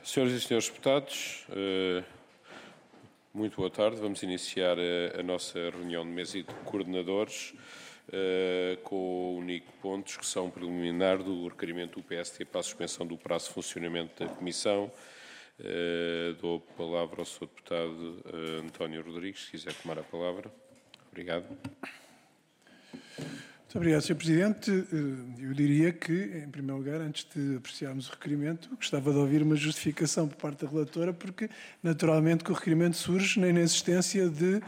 Senhoras e senhores deputados, muito boa tarde. Vamos iniciar a nossa reunião de mesa de coordenadores com o único ponto, discussão preliminar do requerimento do PST para a suspensão do prazo de funcionamento da Comissão. Dou a palavra ao Sr. Deputado António Rodrigues, se quiser tomar a palavra. Obrigado. Muito obrigado, Sr. Presidente. Eu diria que, em primeiro lugar, antes de apreciarmos o requerimento, gostava de ouvir uma justificação por parte da relatora, porque, naturalmente, que o requerimento surge na inexistência de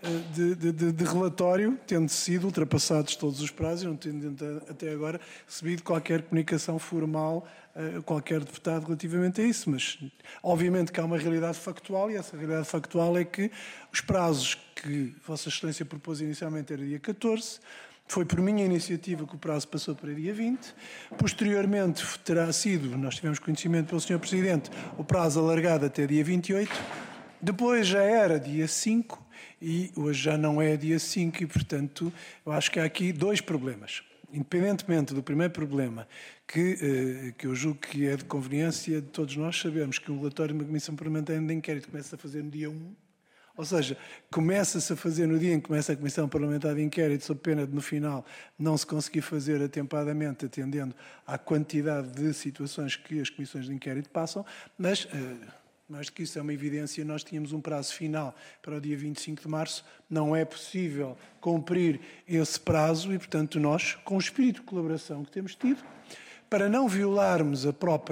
relatório, tendo sido ultrapassados todos os prazos, não tendo até agora recebido qualquer comunicação formal a qualquer deputado relativamente a isso. Mas, obviamente, que há uma realidade factual, e essa realidade factual é que os prazos que Vossa Excelência propôs inicialmente era dia 14, foi por minha iniciativa que o prazo passou para dia 20. Posteriormente terá sido, nós tivemos conhecimento pelo Sr. Presidente, o prazo alargado até dia 28. Depois já era dia 5 e hoje já não é dia 5 e, portanto, eu acho que há aqui dois problemas. Independentemente do primeiro problema, que eu julgo que é de conveniência de todos nós sabermos que um relatório de uma Comissão Parlamentar de Inquérito começa a fazer no dia 1, ou seja, começa-se a fazer no dia em que começa a Comissão Parlamentar de Inquérito, sob pena de, no final, não se conseguir fazer atempadamente, atendendo à quantidade de situações que as Comissões de Inquérito passam, mas, mais do que isso, é uma evidência, nós tínhamos um prazo final para o dia 25 de março, não é possível cumprir esse prazo e, portanto, nós, com o espírito de colaboração que temos tido, para não violarmos os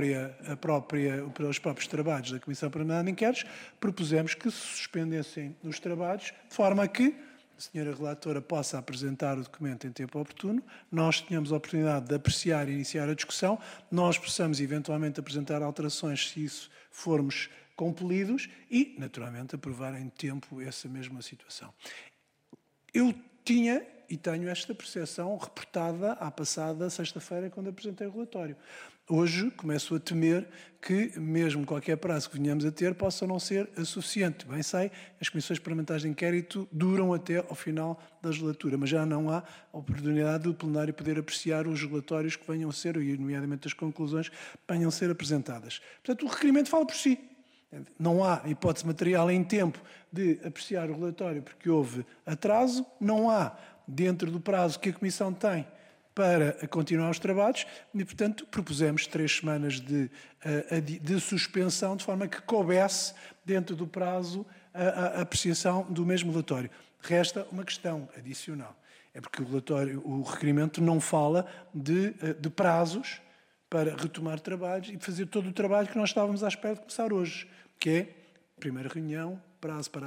próprios trabalhos da Comissão Parlamentar de Inquéritos, propusemos que se suspendessem os trabalhos, de forma a que a senhora relatora possa apresentar o documento em tempo oportuno, nós tenhamos a oportunidade de apreciar e iniciar a discussão, nós possamos eventualmente apresentar alterações se isso formos compelidos e, naturalmente, aprovar em tempo essa mesma situação. Eu tinha e tenho esta percepção reportada à passada sexta-feira, quando apresentei o relatório. Hoje começo a temer que, mesmo qualquer prazo que venhamos a ter, possa não ser suficiente. Bem sei, as comissões parlamentares de inquérito duram até ao final da legislatura, mas já não há oportunidade do plenário poder apreciar os relatórios que venham a ser, e nomeadamente as conclusões, que venham a ser apresentadas. Portanto, o requerimento fala por si. Não há hipótese material em tempo de apreciar o relatório porque houve atraso, não há dentro do prazo que a Comissão tem para continuar os trabalhos e, portanto, propusemos 3 semanas de suspensão, de forma que coubesse dentro do prazo a apreciação do mesmo relatório. Resta uma questão adicional. É porque o requerimento não fala de prazos para retomar trabalhos e fazer todo o trabalho que nós estávamos à espera de começar hoje, que é primeira reunião, prazo para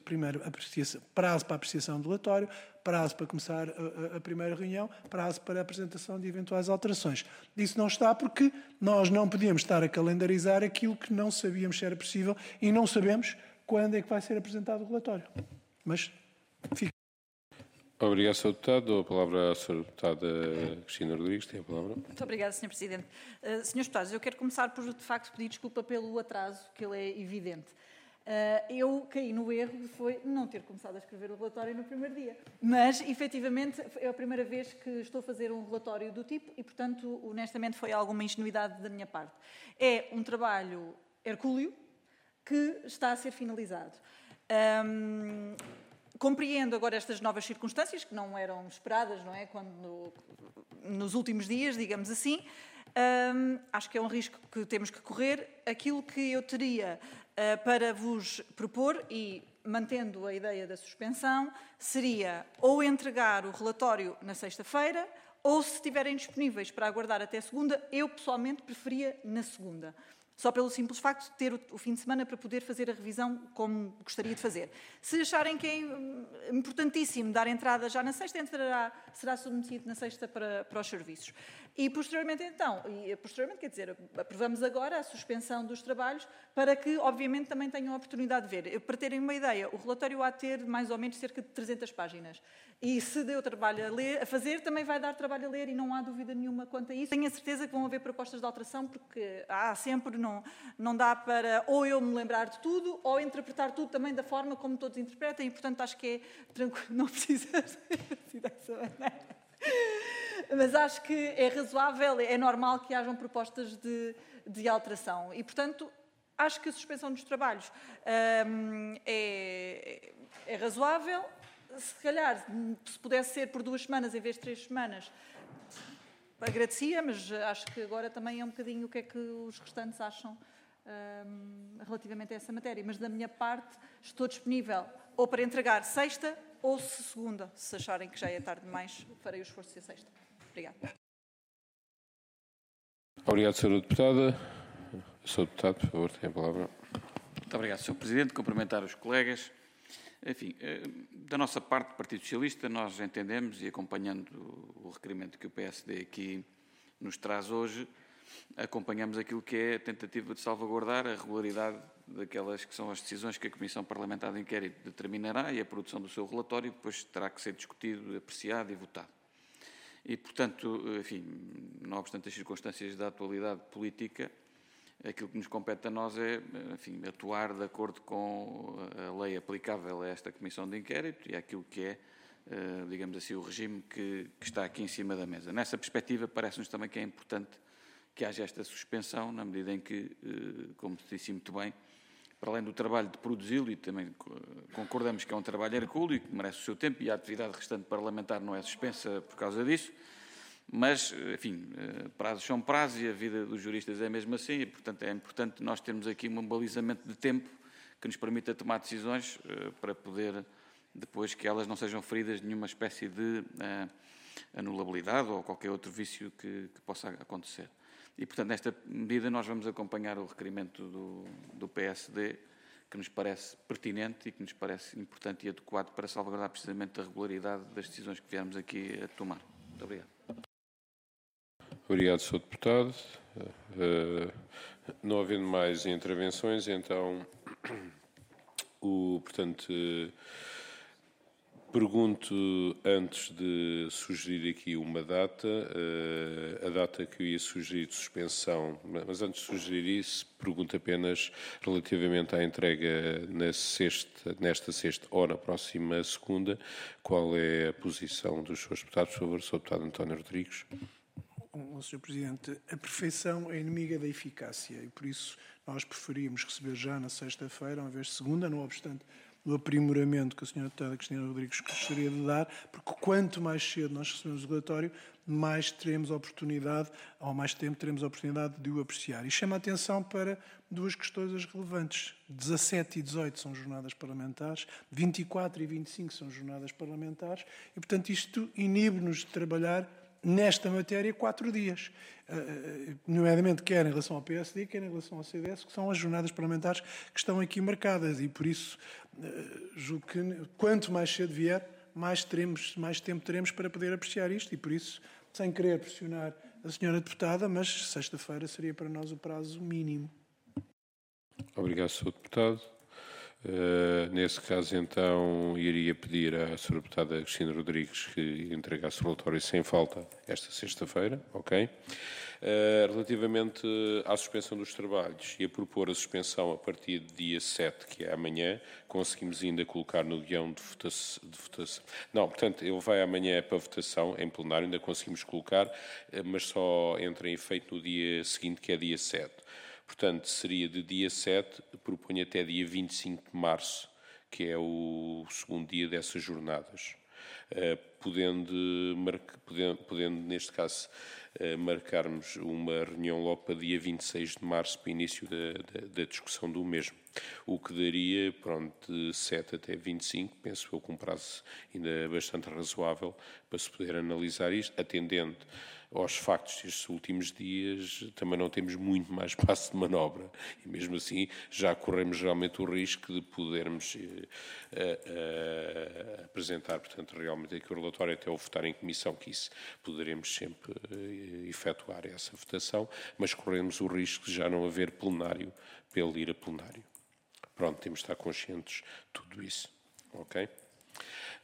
apreciação do relatório, prazo para começar a primeira reunião, prazo para a apresentação de eventuais alterações. Isso não está porque nós não podíamos estar a calendarizar aquilo que não sabíamos se era possível e não sabemos quando é que vai ser apresentado o relatório. Mas fica. Obrigado, Sr. Deputado. Dou a palavra à Sra. Deputada Cristina Rodrigues. Tem a palavra. Muito obrigada, Sr. Presidente. Senhores deputados, eu quero começar por, de facto, pedir desculpa pelo atraso, que ele é evidente. Eu caí no erro de foi não ter começado a escrever o relatório no primeiro dia. Mas, efetivamente, é a primeira vez que estou a fazer um relatório do tipo e, portanto, honestamente, foi alguma ingenuidade da minha parte. É um trabalho hercúleo que está a ser finalizado. Compreendo agora estas novas circunstâncias, que não eram esperadas, não é? Nos últimos dias, digamos assim. Acho que é um risco que temos que correr. Aquilo que eu teria para vos propor, e mantendo a ideia da suspensão, seria ou entregar o relatório na sexta-feira, ou, se estiverem disponíveis para aguardar até segunda, eu pessoalmente preferia na segunda. Só pelo simples facto de ter o fim de semana para poder fazer a revisão como gostaria de fazer. Se acharem que é importantíssimo dar entrada já na sexta, será submetido na sexta para os serviços. E posteriormente, então, quer dizer, aprovamos agora a suspensão dos trabalhos para que, obviamente, também tenham a oportunidade de ver. Para terem uma ideia, o relatório há de ter mais ou menos cerca de 300 páginas. E se deu trabalho a fazer, também vai dar trabalho a ler e não há dúvida nenhuma quanto a isso. Tenho a certeza que vão haver propostas de alteração, porque há sempre, não dá para ou eu me lembrar de tudo ou interpretar tudo também da forma como todos interpretam e, portanto, acho que é tranquilo, não precisa ser dessa maneira. Mas acho que é razoável, é normal que hajam propostas de alteração. E, portanto, Acho que a suspensão dos trabalhos é razoável. Se calhar, se pudesse ser por 2 semanas em vez de 3 semanas, agradecia, mas acho que agora também é um bocadinho o que é que os restantes acham relativamente a essa matéria. Mas da minha parte estou disponível ou para entregar sexta ou segunda. Se acharem que já é tarde demais, farei o esforço de ser sexta. Obrigada. Obrigado, Sra. Deputada. Sr. Deputado, por favor, tem a palavra. Muito obrigado, Sr. Presidente. Cumprimentar os colegas. Enfim, da nossa parte, do Partido Socialista, nós entendemos, e acompanhando o requerimento que o PSD aqui nos traz hoje, acompanhamos aquilo que é a tentativa de salvaguardar a regularidade daquelas que são as decisões que a Comissão Parlamentar de Inquérito determinará e a produção do seu relatório depois terá que ser discutido, apreciado e votado. E, portanto, enfim, não obstante as circunstâncias da atualidade política, aquilo que nos compete a nós é, enfim, atuar de acordo com a lei aplicável a esta Comissão de Inquérito e àquilo que é, digamos assim, o regime que está aqui em cima da mesa. Nessa perspectiva, parece-nos também que é importante que haja esta suspensão, na medida em que, como disse muito bem, para além do trabalho de produzi-lo, e também concordamos que é um trabalho hercúleo e que merece o seu tempo, e a atividade restante parlamentar não é suspensa por causa disso, mas, enfim, prazos são prazos e a vida dos juristas é mesmo assim, e, portanto, é importante nós termos aqui um balizamento de tempo que nos permita tomar decisões para poder, depois que elas não sejam feridas de nenhuma espécie de anulabilidade ou qualquer outro vício que possa acontecer. E, portanto, nesta medida nós vamos acompanhar o requerimento do PSD, que nos parece pertinente e que nos parece importante e adequado para salvaguardar precisamente a regularidade das decisões que viermos aqui a tomar. Muito obrigado. Obrigado, Sr. Deputado. Não havendo mais intervenções, então, portanto, pergunto, antes de sugerir aqui uma data, a data que eu ia sugerir de suspensão, mas antes de sugerir isso, pergunto apenas relativamente à entrega nesta sexta ou na próxima segunda, qual é a posição dos Srs. Deputados? Por favor, Sr. Deputado António Rodrigues. Sr. Presidente, a perfeição é inimiga da eficácia e, por isso, nós preferimos receber já na sexta-feira, ao invés de segunda, não obstante do aprimoramento que a Sra. Deputada Cristina Rodrigues gostaria de dar, porque quanto mais cedo nós recebemos o relatório, mais teremos oportunidade, ou mais tempo teremos a oportunidade de o apreciar. E chama a atenção para 2 questões relevantes. 17 e 18 são jornadas parlamentares, 24 e 25 são jornadas parlamentares, e, portanto, isto inibe-nos de trabalhar nesta matéria 4 dias, nomeadamente quer em relação ao PSD, quer em relação ao CDS, que são as jornadas parlamentares que estão aqui marcadas e, por isso, julgo que quanto mais cedo vier, mais tempo teremos para poder apreciar isto e, por isso, sem querer pressionar a Sra. Deputada, mas sexta-feira seria para nós o prazo mínimo. Obrigado, Sr. Deputado. Nesse caso, então, iria pedir à Sra. Deputada Cristina Rodrigues que entregasse o relatório sem falta esta sexta-feira, ok? Relativamente à suspensão dos trabalhos e a propor a suspensão a partir de dia 7, que é amanhã, conseguimos ainda colocar no guião de votação. Não, portanto, ele vai amanhã para votação em plenário, ainda conseguimos colocar, mas só entra em efeito no dia seguinte, que é dia 7. Portanto, seria de dia 7, proponho até dia 25 de março, que é o segundo dia dessas jornadas. Podendo, neste caso, marcarmos uma reunião logo para dia 26 de março, para o início da discussão do mesmo. O que daria, pronto, de 7 até 25, penso eu, com um prazo ainda bastante razoável para se poder analisar isto, atendendo aos factos destes últimos dias, também não temos muito mais espaço de manobra. E mesmo assim, já corremos realmente o risco de podermos apresentar, portanto, realmente aqui o relatório até o votar em comissão, que isso poderemos sempre efetuar essa votação, mas corremos o risco de já não haver plenário para ele ir a plenário. Pronto, temos de estar conscientes de tudo isso. Ok?